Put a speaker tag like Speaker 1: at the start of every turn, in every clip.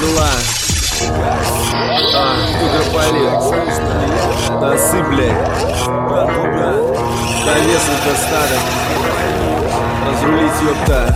Speaker 1: дела? Кугрополит. Носы, блядь. Довесов достаток. Разрулить, ёпта.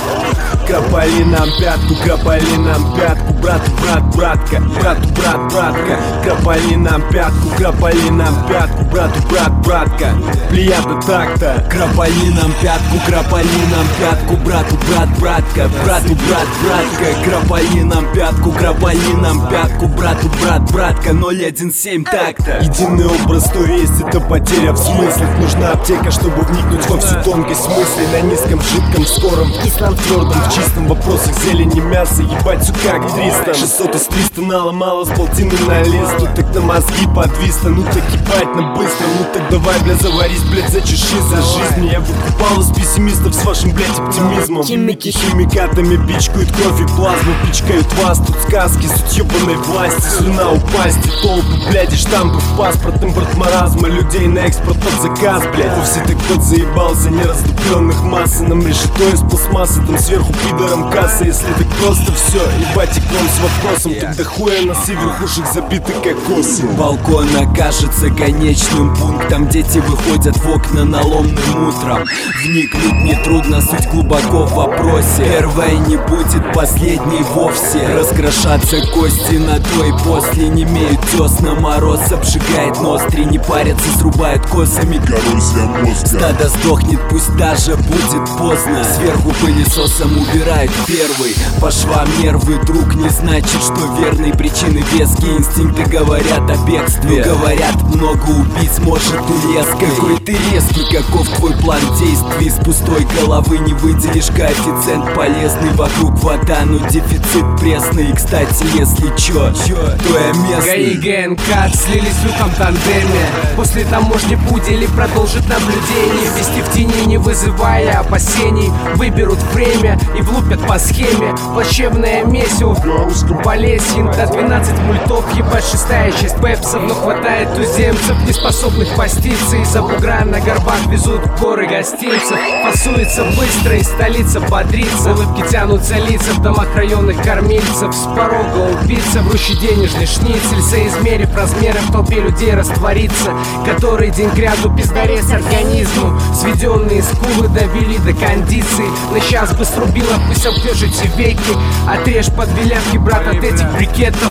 Speaker 1: Кропали нам пятку, кропали нам пятку, брату, брат, братка, брату, брат, братка. Кропали нам пятку, кропали нам пятку, брату, брат, братка. Плеяда так-то. Кропали нам пятку, кропали нам пятку, брату, брат, братка, брату, брат, братка. Кропали нам пятку, кропали нам пятку, брату, брат, братка. 017 так-то. Единый образ, то есть это потеря в смыслах. Нужна аптека, чтобы вникнуть во всю тонкость мыслей. На низком, жидком, скором, в кислом, твердом, в чистом вопросах зелени, мяса. Ебать, все как 300. 600 из 300 наломало с полтины на лист. Ну так на мозги подвисло, ну так ебать на быстро. Ну так давай, бля, заварись, блядь, зачеши за жизнь. Я выкупал из пессимистов с вашим, блядь, оптимизмом. Химики химикатами пичкают кровь и плазму. Пичкают вас, тут сказки, суть ебаной власти. Слюна упасть и толпы, блядь, и штампы в паспорт. Импорт маразма, людей на экспорт под заказ, блядь. Вовсе так кот заебался, нераздупленных массы. Нам решето из пластмассы, там сверху пидором касса. Если так просто все, ебать, и к вам с вопросом. Тогда хуя нас и верхушек забиты кокосы. Балкон окажется конечным пунктом. Дети выходят в окна наломным утром. Вникнуть нетрудно, суть глубоко в вопросе. Первая не будет последней вовсе. Раскрошатся кости на то и после. Не имеют тесна, мороз обжигает ноздри. Не парятся, срубают косами коррозия мозга. Стадо сдохнет, пусть даже будет поздно. Сверху пылесосом убирает первый. По швам нервы, друг, не значит, что верные причины веские. Инстинкты говорят о бегстве. Но говорят, много убийц, может и резко. Какой ты резкий, каков твой план действий? С пустой головы не выделишь коэффициент полезный. Вокруг вода, но дефицит пресный. И, кстати, если чё, то я местный.
Speaker 2: ГАИ, ГНК слились в лютом тандеме. После таможни пудели продолжит наблюдение. Вести в тени, не вызывая опасений. Выберут время и влупят по схеме. Плачевное месиво Полесье до 12 мультов. Ебать, 6-я часть пепсов. Но хватает туземцев, не способных поститься. Из-за бугра на горбах везут горы гостинцев. Фасуется быстро и столица бодрится. Улыбки тянутся лица в домах районных кормильцев. С порога убийца, врущий денежный шницель. Соизмерив размеры, в толпе людей растворится. Который день кряду пиздарез организму. Сведенные скулы довели до кондиции. На час бы срубила, пусть обвяжете веки. Отрежь под белявки, брат, от этих брикетов.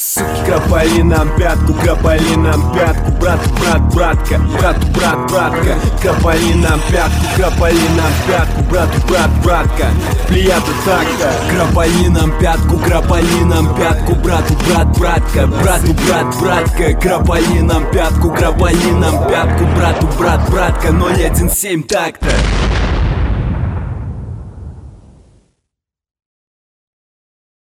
Speaker 1: Кропали нам пятку, кропали нам пятку, брату, брат, братка, брату, брат, братка. Кропали нам пятку, кропали нам пятку, брату, брат, братка. Плеяда так-то. Кропали нам пятку, кропали нам пятку, брату, брат, братка, брату, брат, братка. Кропали нам пятку, кропали нам пятку, брату, брат, братка. 017 так-то.